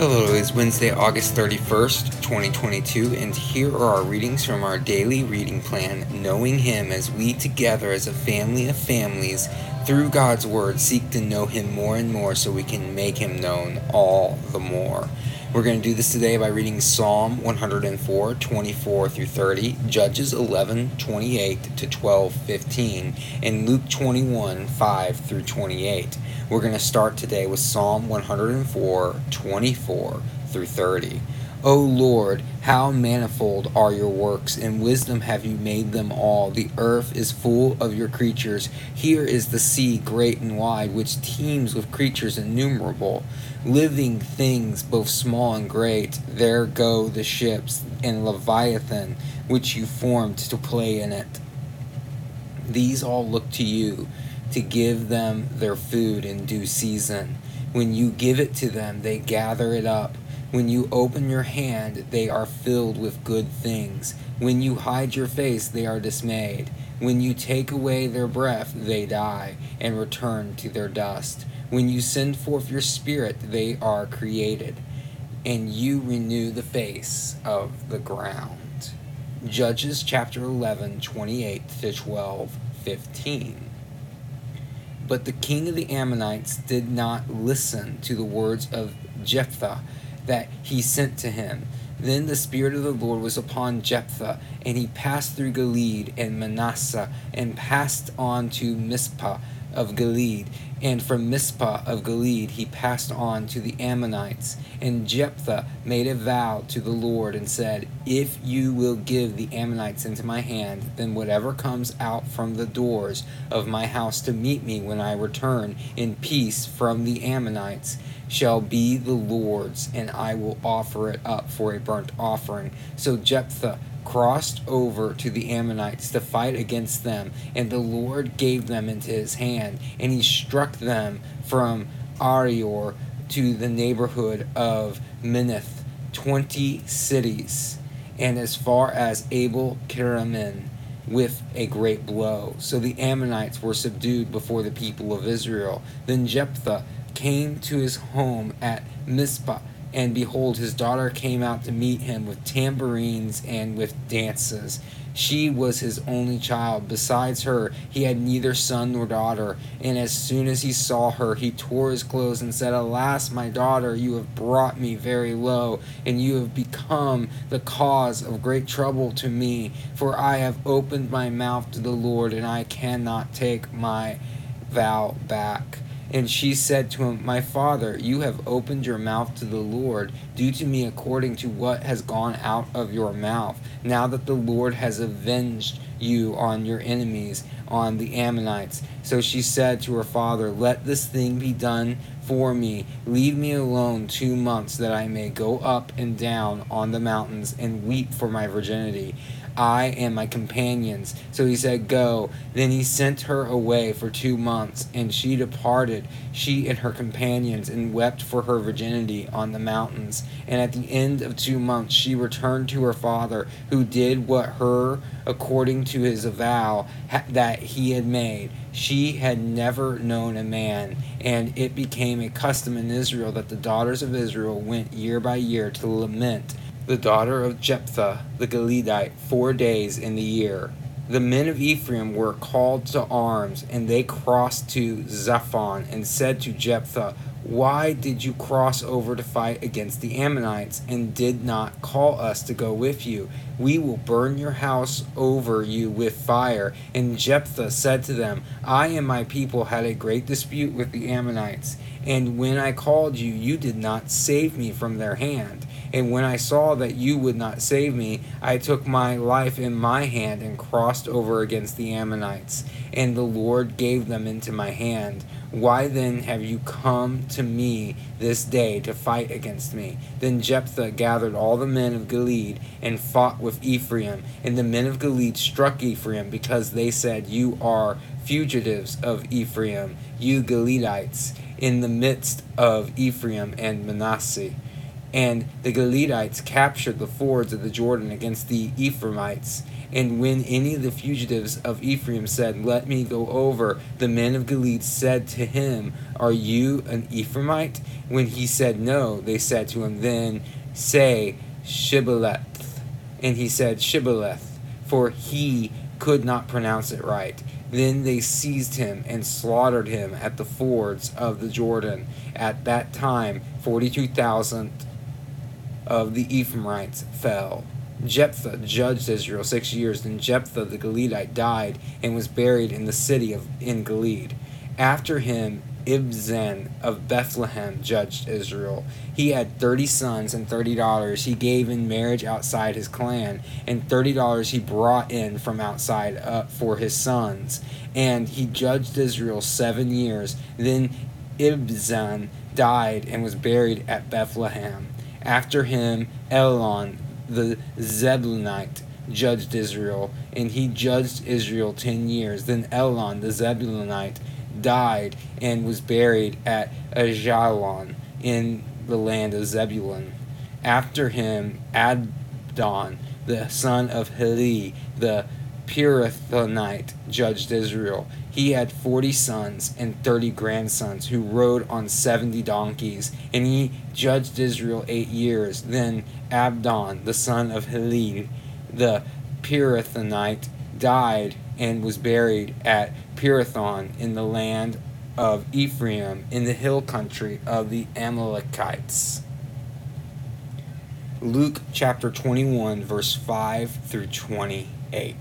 Hello, it's Wednesday, August 31st, 2022, and here are our readings from our daily reading plan, Knowing Him, as we together as a family of families, through God's Word, seek to know Him more and more so we can make Him known all the more. We're going to do this today by reading Psalm 104, 24 through 30, Judges 11, 28 to 12, 15, and Luke 21, 5 through 28. We're going to start today with Psalm 104, 24 through 30. O Lord, how manifold are your works, and wisdom have you made them all. The earth is full of your creatures. Here is the sea great and wide, which teems with creatures innumerable, living things both small and great. There go the ships and Leviathan, which you formed to play in it. These all look to you to give them their food in due season. When you give it to them, they gather it up. When you open your hand, they are filled with good things. When you hide your face, they are dismayed. When you take away their breath, they die and return to their dust. When you send forth your spirit, they are created, and you renew the face of the ground. Judges chapter 11, 28 to 12, 15. But the king of the Ammonites did not listen to the words of Jephthah that he sent to him. Then the Spirit of the Lord was upon Jephthah, and he passed through Gilead and Manasseh, and passed on to Mizpah of Gilead. And from Mizpah of Gilead he passed on to the Ammonites. And Jephthah made a vow to the Lord and said, If you will give the Ammonites into my hand, then whatever comes out from the doors of my house to meet me when I return in peace from the Ammonites shall be the Lord's, and I will offer it up for a burnt offering. So Jephthah crossed over to the Ammonites to fight against them, and the Lord gave them into his hand, and he struck them from Arior to the neighborhood of Minnith, 20 cities, and as far as Abel Keramim, with a great blow. So the Ammonites were subdued before the people of Israel. Then Jephthah came to his home at Mizpah, and behold, his daughter came out to meet him with tambourines and with dances. She was his only child. Besides her, he had neither son nor daughter. And as soon as he saw her, he tore his clothes and said, Alas, my daughter, you have brought me very low, and you have become the cause of great trouble to me. For I have opened my mouth to the Lord, and I cannot take my vow back. And she said to him, My father, you have opened your mouth to the Lord. Do to me according to what has gone out of your mouth, now that the Lord has avenged you on your enemies, on the Ammonites. So she said to her father, Let this thing be done for me. Leave me alone 2 months, that I may go up and down on the mountains and weep for my virginity, I and my companions. So he said, Go. Then he sent her away for 2 months, and she departed, she and her companions, and wept for her virginity on the mountains. And at the end of 2 months she returned to her father, who did what her according to his vow that he had made. She had never known a man, and it became a custom in Israel that the daughters of Israel went year by year to lament the daughter of Jephthah the Gileadite 4 days in the year. The men of Ephraim were called to arms, and they crossed to Zaphon, and said to Jephthah, Why did you cross over to fight against the Ammonites, and did not call us to go with you? We will burn your house over you with fire. And Jephthah said to them, I and my people had a great dispute with the Ammonites, and when I called you, you did not save me from their hand. And when I saw that you would not save me, I took my life in my hand and crossed over against the Ammonites, and the Lord gave them into my hand. Why then have you come to me this day to fight against me? Then Jephthah gathered all the men of Gilead and fought with Ephraim. And the men of Gilead struck Ephraim, because they said, You are fugitives of Ephraim, you Gileadites, in the midst of Ephraim and Manasseh. And the Galeedites captured the fords of the Jordan against the Ephraimites. And when any of the fugitives of Ephraim said, "Let me go over," the men of Gilead said to him, "Are you an Ephraimite?" When he said no, they said to him, "Then say Shibboleth." And he said Shibboleth, for he could not pronounce it right. Then they seized him and slaughtered him at the fords of the Jordan. At that time 42,000 of the Ephraimites fell. Jephthah judged Israel 6 years. Then Jephthah the Gileadite died and was buried in the city in Gilead. After him Ibzan of Bethlehem judged Israel. He had 30 sons and $30 he gave in marriage outside his clan, and $30 he brought in from outside for his sons. And he judged Israel 7 years. Then Ibzan died and was buried at Bethlehem. After him Elon the Zebulunite judged Israel, and he judged Israel 10 years. Then Elon the Zebulunite died and was buried at Ajalon in the land of Zebulun. After him Abdon the son of Heli the Pirathonite judged Israel. He had 40 sons and 30 grandsons who rode on 70 donkeys, and he judged Israel 8 years. Then Abdon the son of Heli the Pirathonite died and was buried at Pirathon in the land of Ephraim in the hill country of the Amalekites. Luke chapter 21 verse 5 through 28.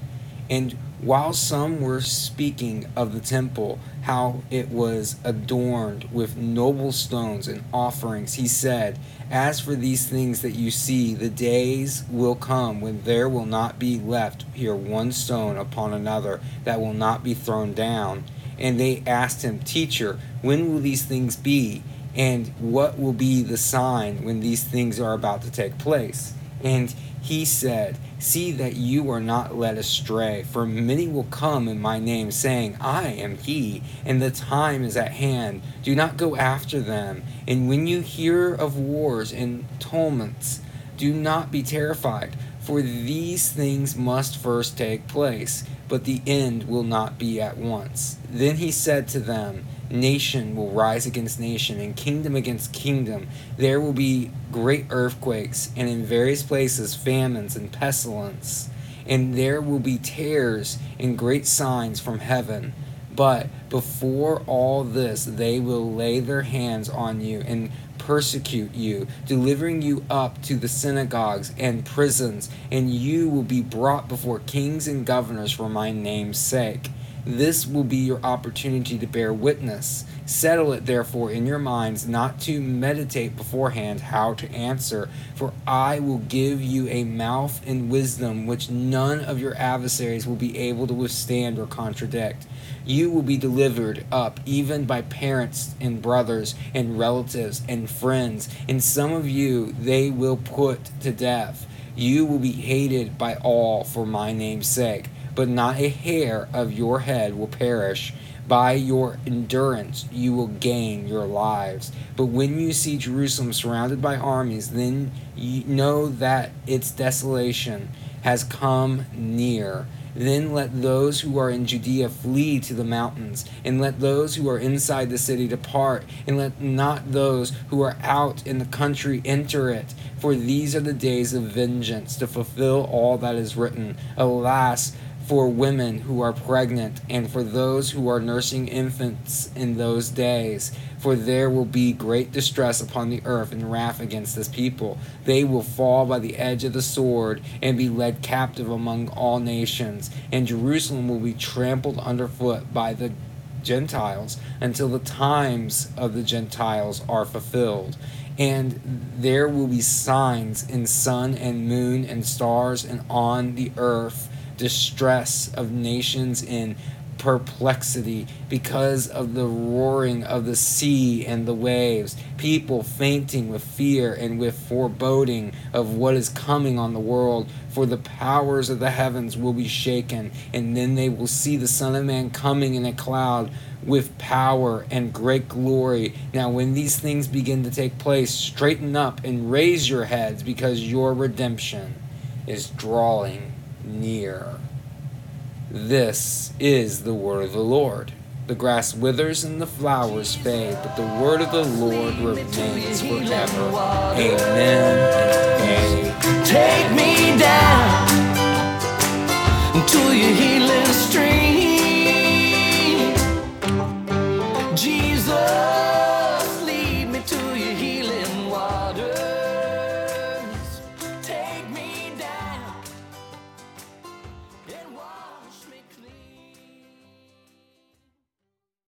And while some were speaking of the temple, how it was adorned with noble stones and offerings, he said, "As for these things that you see, the days will come when there will not be left here one stone upon another that will not be thrown down." And they asked him, "Teacher, when will these things be? And what will be the sign when these things are about to take place?" And he said, "See that you are not led astray, for many will come in my name, saying, 'I am he,' and the time is at hand. Do not go after them. And when you hear of wars and tumults, do not be terrified, for these things must first take place, but the end will not be at once." Then he said to them, "Nation will rise against nation, and kingdom against kingdom. There will be great earthquakes, and in various places famines and pestilence. And there will be terrors and great signs from heaven. But before all this, they will lay their hands on you and persecute you, delivering you up to the synagogues and prisons, and you will be brought before kings and governors for my name's sake. This will be your opportunity to bear witness. Settle it therefore in your minds not to meditate beforehand how to answer, for I will give you a mouth and wisdom which none of your adversaries will be able to withstand or contradict. You will be delivered up even by parents and brothers and relatives and friends, and some of you they will put to death. You will be hated by all for my name's sake, but not a hair of your head will perish. By your endurance you will gain your lives. But when you see Jerusalem surrounded by armies, then you know that its desolation has come near. Then let those who are in Judea flee to the mountains, and let those who are inside the city depart, and let not those who are out in the country enter it. For these are the days of vengeance, to fulfill all that is written. Alas, for women who are pregnant, and for those who are nursing infants in those days. For there will be great distress upon the earth and wrath against this people. They will fall by the edge of the sword and be led captive among all nations. And Jerusalem will be trampled underfoot by the Gentiles until the times of the Gentiles are fulfilled. And there will be signs in sun and moon and stars, and on the earth distress of nations in perplexity, because of the roaring of the sea and the waves, people fainting with fear and with foreboding of what is coming on the world. For the powers of the heavens will be shaken, and then they will see the Son of Man coming in a cloud with power and great glory. Now when these things begin to take place, straighten up and raise your heads, because your redemption is drawing near. This is the word of the Lord. The grass withers and the flowers fade, but the word of the Lord remains forever. Amen.